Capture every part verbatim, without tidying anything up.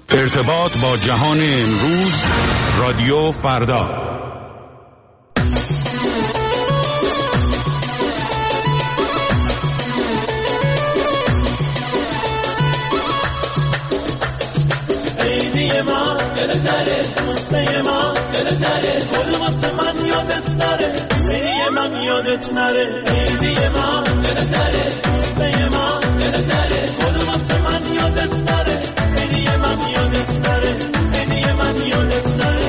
ارتباط با جهان امروز، رادیو فردا. عیدی ما دلت نره، دوسته ما دلت نره، گل واسه من یادت نره، عیدی من یادت نره، عیدی ما دلت نره، دوسته ما دلت نره، گل واسه من یادت نره، عیدی من یادت نره، عیدی من یادت نره.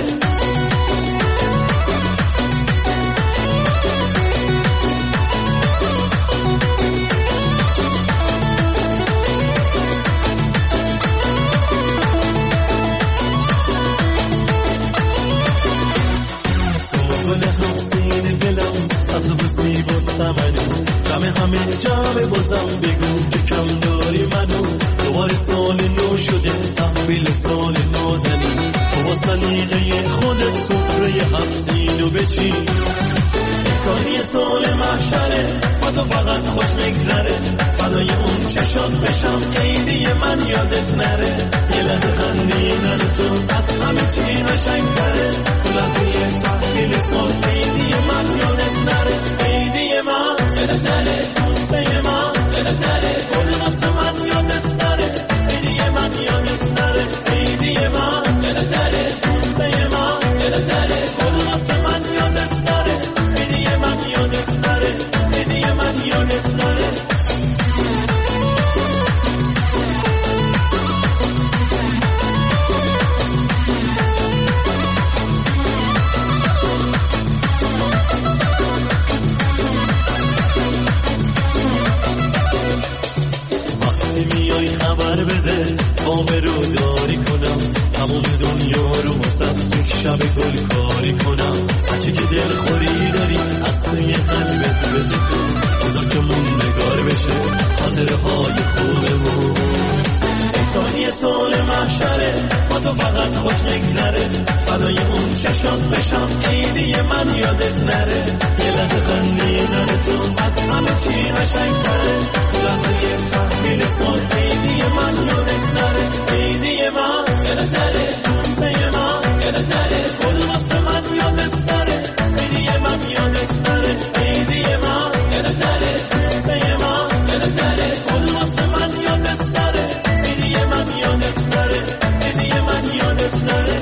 همه همه جمع بازم بگو که کم داری منو، دوباره سال نو شده تحویل سال نازنی، تو با سلیقه خودت سفره هفتین و بچین، سالی سال محشره با تو فقط خوش مگذره، فدای اون چشات بشم عیدی من یادت نره، یه لحظه خندیدن تو از همه چی قشنگ‌تره، تو لحظه تحویل سال عیدی من یادت نره، عیدی من یادت نره، دوسته ما یادت نره، گل واسه من یادت نره، عیدی من یادت نره، عیدی من یادت نره، دوسته ما یادت نره، گل واسه من یادت نره، عیدی من یادت نره، عیدی من یادت نره. خبر بده تا برو داری کنم، تمام دنیا رو واسه یک شب گل کاری کنم، هرچی که دل خوری داری از توی قلبت بده تو، بذار که موندگار بشه خاطره های خوبمون، انسانی سال محشره با تو فقط خوش نگذره، فدای اون چشات بشم عیدی من یادت نره، یه لحظه خندیدن تو از همه چی قشنگ‌تره، لحظه تحویل سال عیدی من یادت نره، عیدی من یادت نره، دوسته ما یادت نره، گل واسه من یادت نره، عیدی من یادت نره، عیدی من یادت نره، دوسته ما یادت نره، گل واسه من یادت نره، عیدی من یادت نره، عیدی من یادت نره.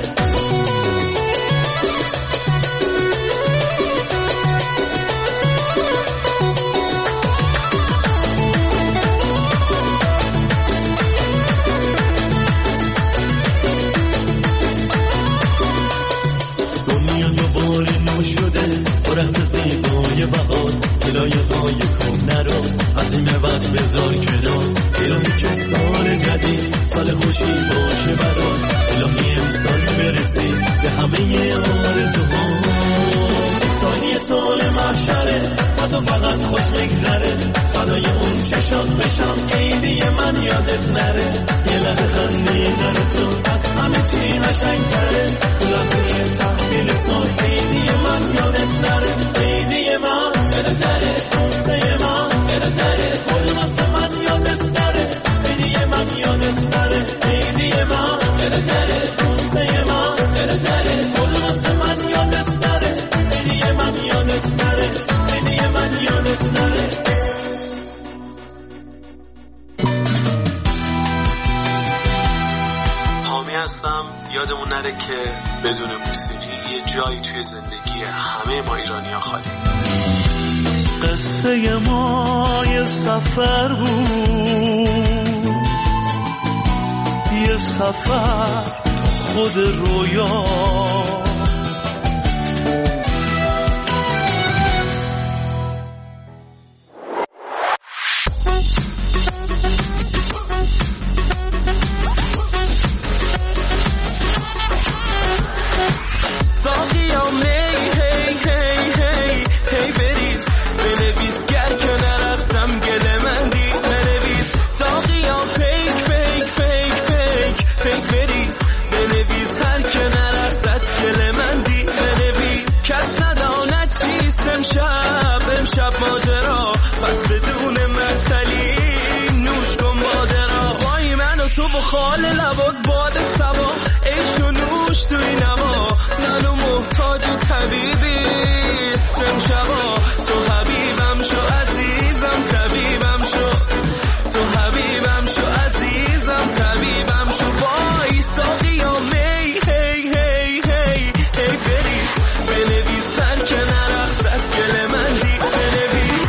بذار کنار الهی که سال جدید سال خوشی باشه برات، الهی امسال برسی به همه آرزوها، سالی سال محشره با تو فقط خوش بگذره، فدای اون چشات بشم عیدی من یادت نره، یه لحظه خندیدن تو از همه چی قشنگ‌تره، لحظه تحویل سال عیدی من یادت نره، عیدی من یادت نره، دوسته ما یادت نره، گل واسه من یادت نره، عیدی من یادت نره، عیدی من یادت نره، دوسته ما یادت نره، گل واسه من یادت نره، عیدی من یادت نره، عیدی من یادت نره. حامی هستم، یادمون نره که بدون موسیقی یه جایی توی زندگی همه ما ایرانی‌ها خالی. قصه ما یه سفر بود، یه سفر خود رویا، پیک بریز بنویس هر که نرسد گله حال لبات باد سوا عیش و نوش توی نما منو محتاج و طبیبی استم شبا تو حبیبم شو عزیزم طبیبم شو تو حبیبم شو عزیزم طبیبم شو وای ساقی یا می هی هی هی هی بریز بنویس سر که نرقصد گل من دی بنویس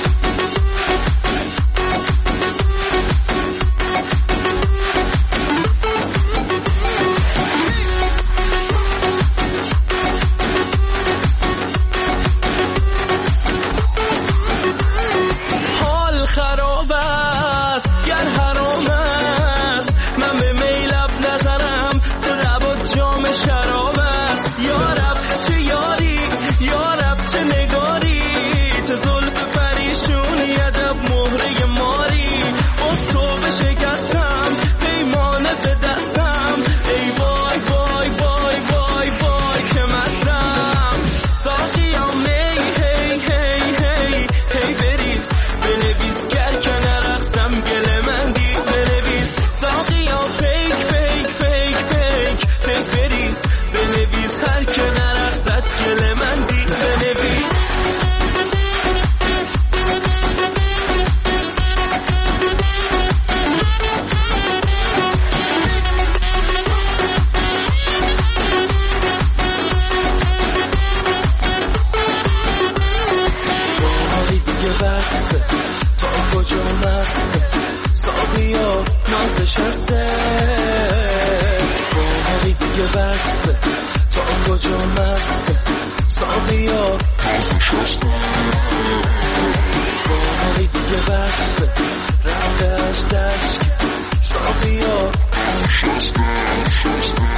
حال خراب است گر حرام است من به میلب نظرم تو لبات جام شراب است یارب چه یاری یارب چه نگاری چه زلف پریشونی عجب مهره ماری باز تو به شکستم پیمانه به دستم ای وای وای وای وای وای که مستم ساقیم می هی هی هی هی بریز بنویس گر که نرقصم گل من دی بنویس ساقیا پیک پیک پیک پیک پیک بریز بنویس هر که نرقصد گل من دی بنویس باهایی دیگه بسته تا کجا مسته ساقیا نازش هسته باهایی دیگه بسته تا کجا مسته ساقیا نازش هسته باهایی دیگه بسته رفته از دشت ساقیا نازش هسته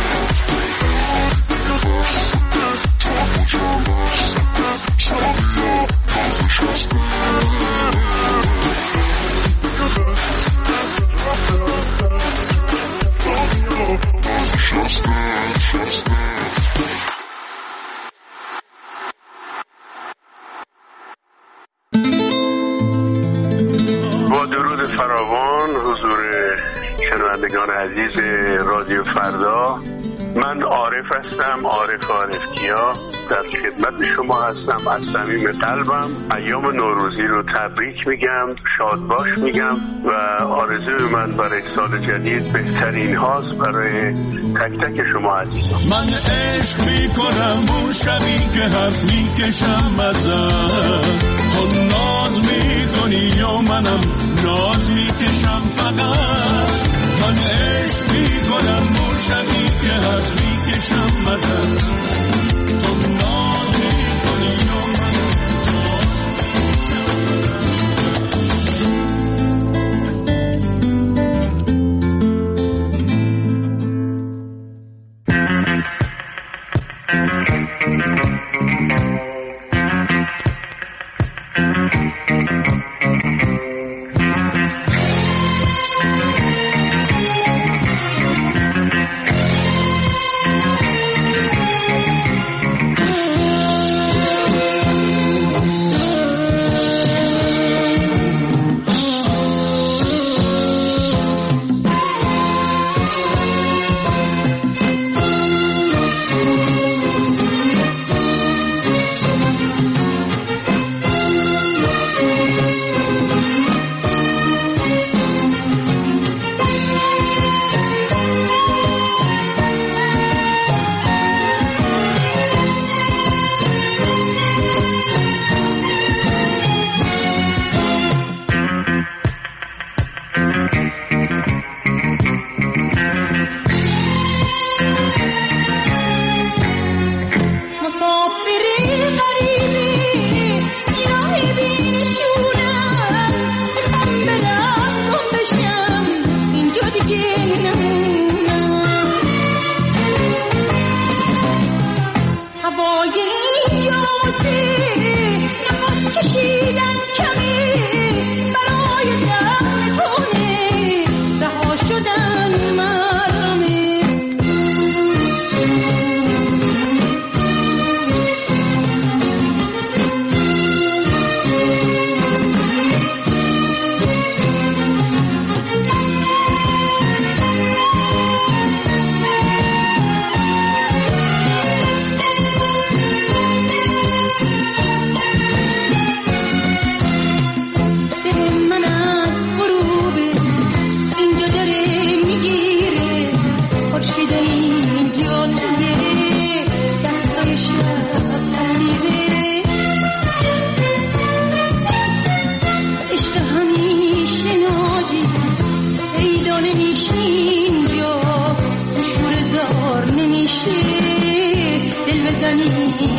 با درود فراوان حضور شنوندگان عزیز رادیو فردا، من عارف هستم، عارف عارفکیا در خدمت شما هستم. از صمیم قلبم ایام نوروزی رو تبریک میگم، شاد باش میگم و آرزوی من برای سال جدید بهترین هاست برای تک تک شما عزیزان. من عشق میکنم اون شبی که حرف میکشم ازت، تو ناز میکنی یا منم ناز میکشم فقط. من عشق میکنم اون شبی که حرف میکشم ازت، تو ناز میکنی یا منم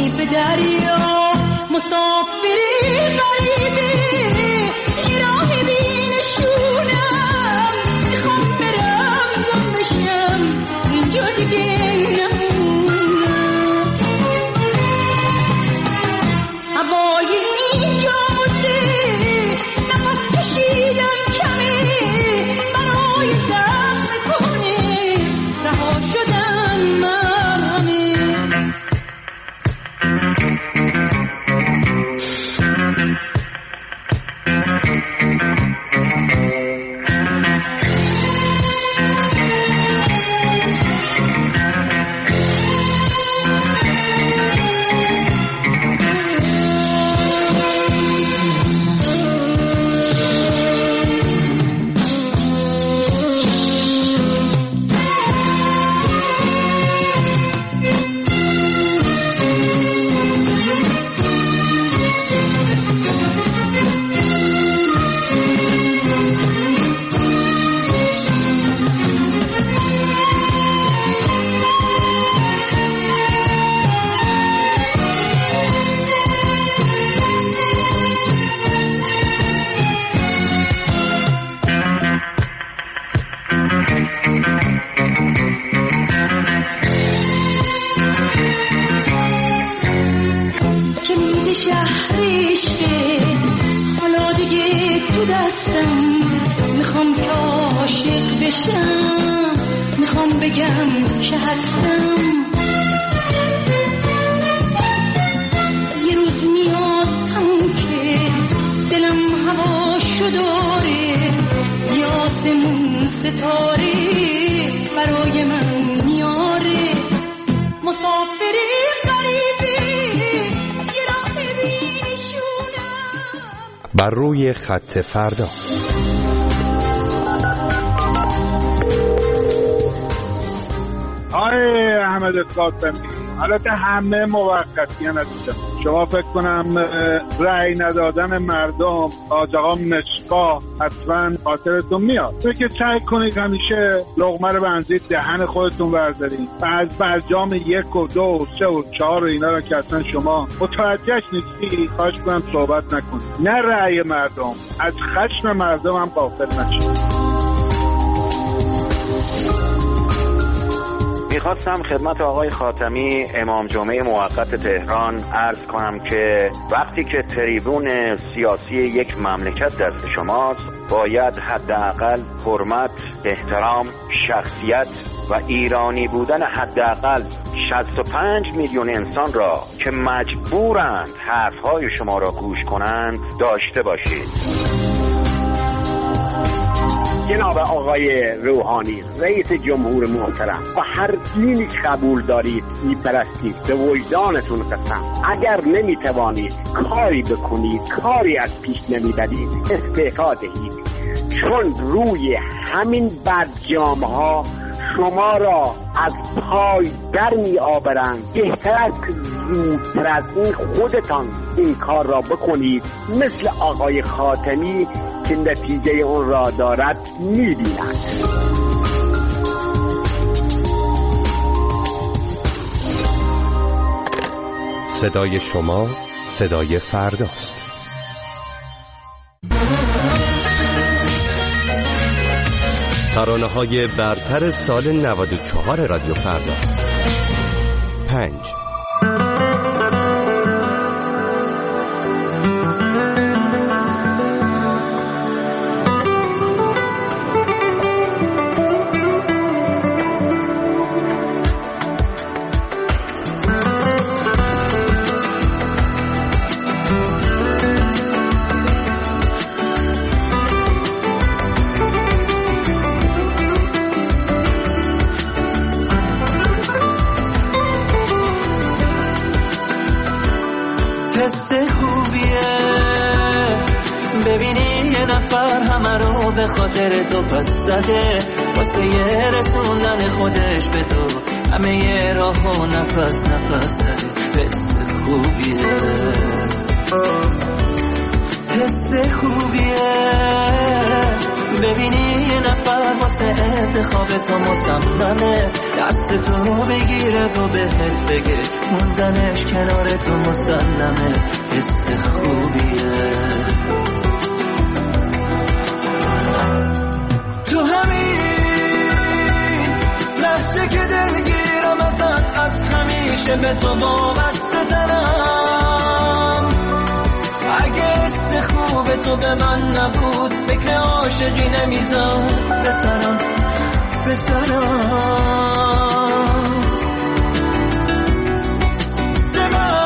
به دریا مسافری غریبی راه بینشونم میخوام برم گم بشم اینجا دیگه نمونم هوای اینجا واسه نفس کشیدن کمه برای زخم کنه رها شدن مرهمه بر روی خط فردا. آقای احمد قاسمی، البته همه موقتیان عزیزم، شما فکر کنم رأی ندادن مردم آقا مشقا حتما خاطرتون میاد. تو که سعی کنید همیشه لقمه رو به اندازه دهن خودتون بردارید و از برجام یک و دو و سه و چهار و اینا رو که اصلا شما متوجهش نیستی خواهش کنم صحبت نکنید. نه رأی مردم، از خشم مردم هم غافل نشید. میخواستم خدمت آقای خاتمی امام جمعه موقت تهران عرض کنم که وقتی که تریبون سیاسی یک مملکت دست شماست باید حداقل حرمت، احترام، شخصیت و ایرانی بودن حداقل شصت و پنج میلیون انسان را که مجبورند حرفهای شما را گوش کنند داشته باشید. جناب آقای روحانی رئیس جمهور محترم، و هر دینی قبول دارید میپرستید به وجدانتون قسم، اگر نمیتوانید کاری بکنید، کاری از پیش نمیبرید، استعفا دهید، چون روی همین برجام ها شما را از پای در می آورند. بهتر است که زودتر از این خودتان این کار را بکنید، مثل آقای خاتمی که نتیجه اون را دارد می بیند. صدای شما صدای فرداست. ترانه‌های برتر سال نود و چهار رادیو فردا. پنج حس خوبیه ببینی یه نفر همه رو به خاطر تو پس زده، واسه یه رسوندن خودش به تو همه یه راه و نفس نفس زده. حس خوبیه حس خوبیه ببینی یه نفر واسه انتخاب تو مصممه، دست تو بگیره و بهت بگه موندنش کنار تو مسلمه، حس خوبیه. تو همین لحظه که دلگیرم ازت، از همیشه به تو وابسته ترم. اگه حس خوب تو به من نبود، فکر عاشقی نمیذار بسرم بسرم. به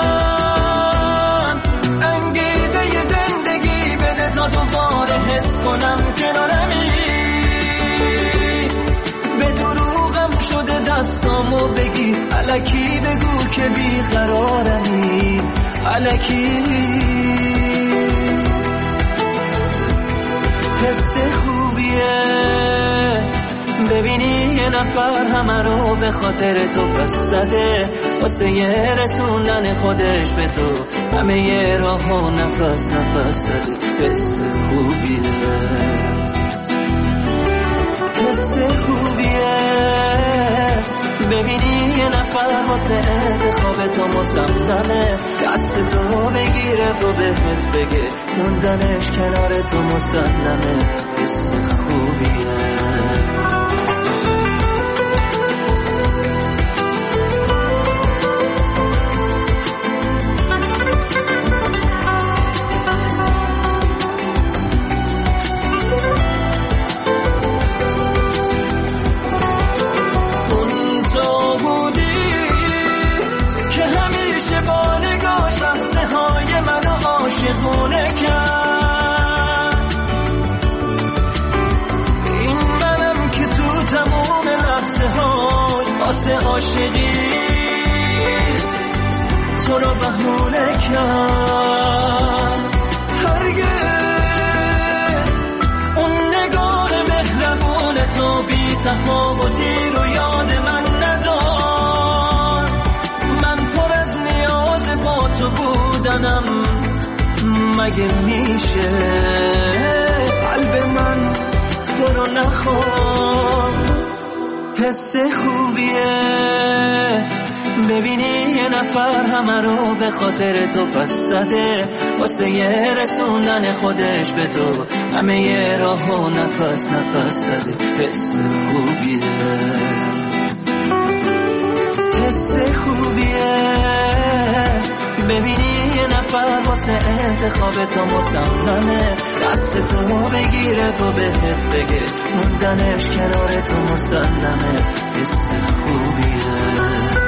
من انگیزه ی زندگی بده تا دوباره حس کنم کنارمی. به دروغم شده دستامو بگی، الکی بگو که بیقرارمی، الکی. حس خوبیه ببینی یه نفر همه رو به خاطر تو پس زده، واسه یه رسوندن خودش به تو همه یه راه و نفس نفس زده. حس خوبیه، حس خوبیه ببینی یه نفر واسه انتخاب تو مصممه، دست تو بگیره و بهت بگه موندنش کنار تو مسلمه. حس خوبیه. عاشقونه کرد این منم که تو تموم لحظه های واسه عاشقی تو رو بهونه کرد. هرگز اون نگاه مهربون تو بی تفاوتی رو یاد من ندار. من پر از نیاز با تو بودنم، مگه میشه قلب من تو رو نخواد. حس خوبیه ببینی یه نفر همه رو به خاطر تو پس زده، واسه یه رسوندن خودش به تو همه یه راه و نفس نفس زده. حس خوبیه، حس خوبیه ببینی یه نفر واسه انتخاب تو مصممه، دست تو بگیره و بهت بگه موندنش کنار تو مسلمه. حس خوبیه.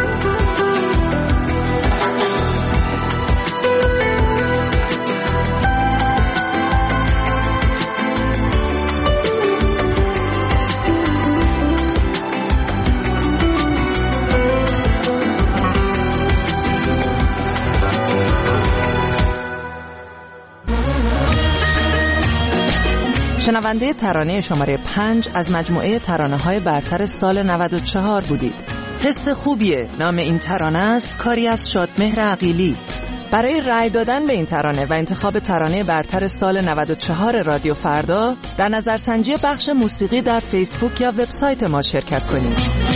شنونده ترانه شماره پنج از مجموعه ترانه‌های برتر سال نود و چهار بودید. حس خوبیه نام این ترانه است، کاری از شادمهر عقیلی. برای رأی دادن به این ترانه و انتخاب ترانه برتر سال نود و چهار رادیو فردا در نظرسنجی بخش موسیقی در فیسبوک یا وبسایت ما شرکت کنید.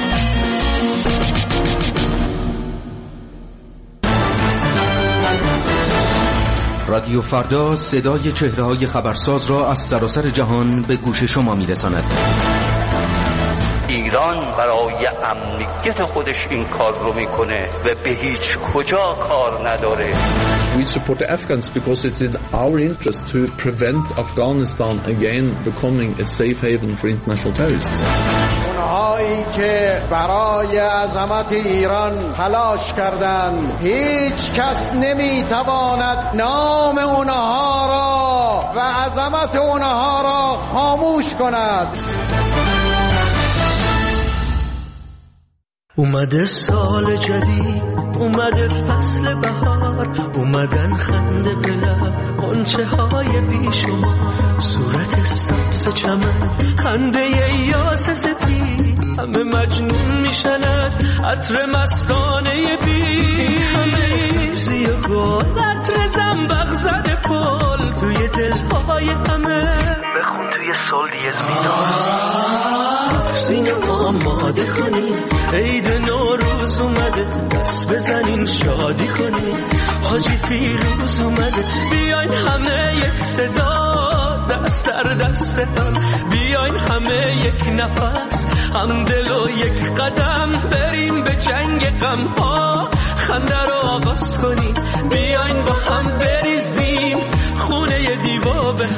رادیو فردا صدای چهره‌های خبرساز را از سراسر جهان به گوش شما می‌رساند. ایران برای امنیت خودش این کار رو میکنه و به هیچ کجا کار نداره. We support the Afghans because it's in our interest to prevent Afghanistan again becoming a safe haven for international terrorists. اونهایی که برای عظمت ایران تلاش کردند، هیچ کس نمیتواند نام اونها را و عظمت اونها را خاموش کند. اومده سال جدید، اومده فصل بهار، اومدن خنده به لب، غنچه های بیشمار، صورت سبز چمن، خنده یاس سپید، همه مجنون میشن از عطر مستانه بی، همه سبزی و گل، عطر زنبق زده پل توی دلهای همه، بخون توی سال دیگه میدونم سینه آماده کنیم عید نوروز اومده دست بزنین شادی کنیم حاجی فیروز اومده بیاین همه یک صدا دست در دست هم بیاین همه یک نفس هم دل و یک قدم بریم به جنگ غم ها خنده رو آغاز کنیم بیاین با هم بریزیم خونه دیوا به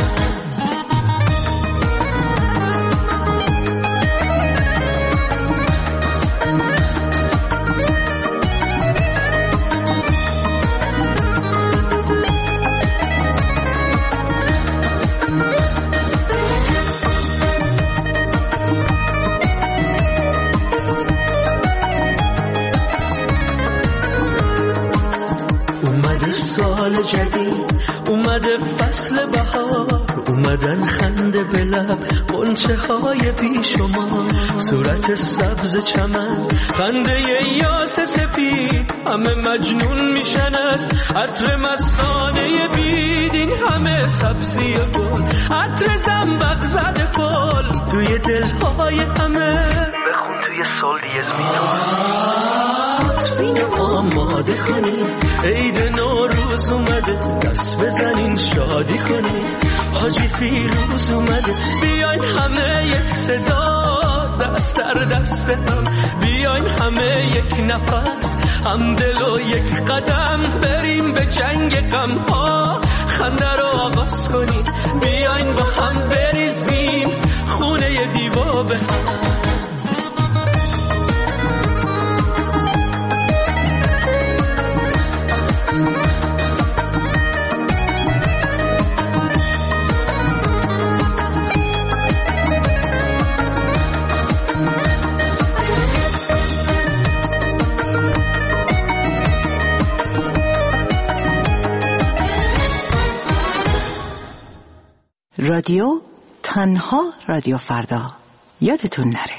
سال جدید اومده فصل بهار اومدن خنده به لب غنچه های بیشمار صورت سبز چمن خنده یاس سفید همه مجنون میشن از عطر مستانه بید این همه سبزی گل عطر زنبق زده پل توی دلهای همه بخون توی سال دیز میدونم سینه آماده کنیم عید نوروز اومده دست بزنین شادی کنیم حاجی فیروز اومده بیاین همه یک صدا دست در دست هم بیاین همه یک نفس هم دل و یک قدم بریم به جنگ غم ها خنده رو آغاز کنیم بیاین با هم بریزیم خونه دیوا به رادیو تنها رادیو فردا یادتون نره.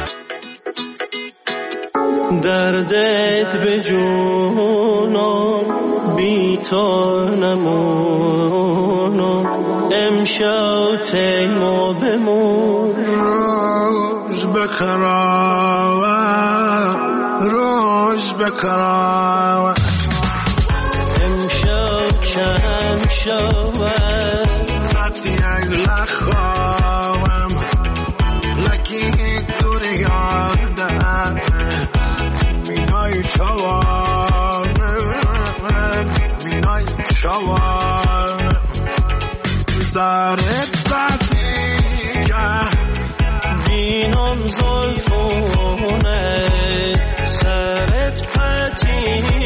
دردت به جونم میتونمونم امشب تیما بمون روز بکراوه روز بکراوه امشب چند شوه خطی اگل خواهم لکی دور یادم مینای شوانه مینای شوانه دارت بدیگه دینم زلفونه سرت پتی